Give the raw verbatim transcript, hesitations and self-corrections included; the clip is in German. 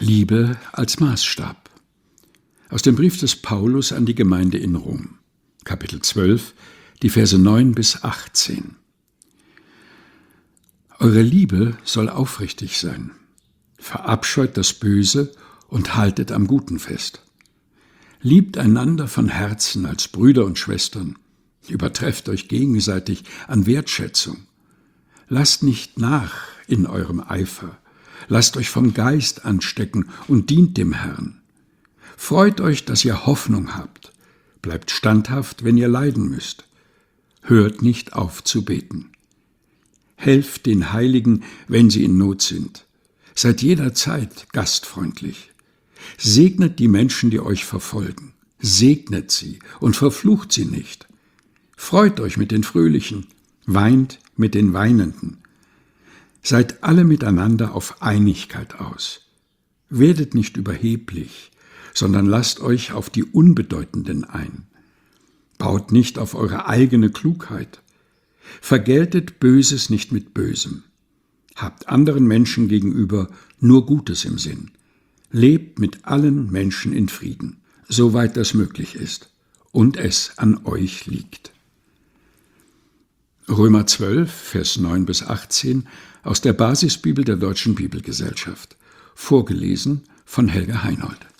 Liebe als Maßstab. Aus dem Brief des Paulus an die Gemeinde in Rom, Kapitel zwölf, die Verse neun bis achtzehn. Eure Liebe soll aufrichtig sein. Verabscheut das Böse und haltet am Guten fest. Liebt einander von Herzen als Brüder und Schwestern. Übertrefft euch gegenseitig an Wertschätzung. Lasst nicht nach in eurem Eifer. Lasst euch vom Geist anstecken und dient dem Herrn. Freut euch, dass ihr Hoffnung habt. Bleibt standhaft, wenn ihr leiden müsst. Hört nicht auf zu beten. Helft den Heiligen, wenn sie in Not sind. Seid jederzeit gastfreundlich. Segnet die Menschen, die euch verfolgen. Segnet sie und verflucht sie nicht. Freut euch mit den Fröhlichen, weint mit den Weinenden. Seid alle miteinander auf Einigkeit aus. Werdet nicht überheblich, sondern lasst euch auf die Unbedeutenden ein. Baut nicht auf eure eigene Klugheit. Vergeltet Böses nicht mit Bösem. Habt anderen Menschen gegenüber nur Gutes im Sinn. Lebt mit allen Menschen in Frieden, soweit das möglich ist und es an euch liegt. Römer zwölf, Vers neun bis achtzehn aus der Basisbibel der Deutschen Bibelgesellschaft. Vorgelesen von Helga Heinold.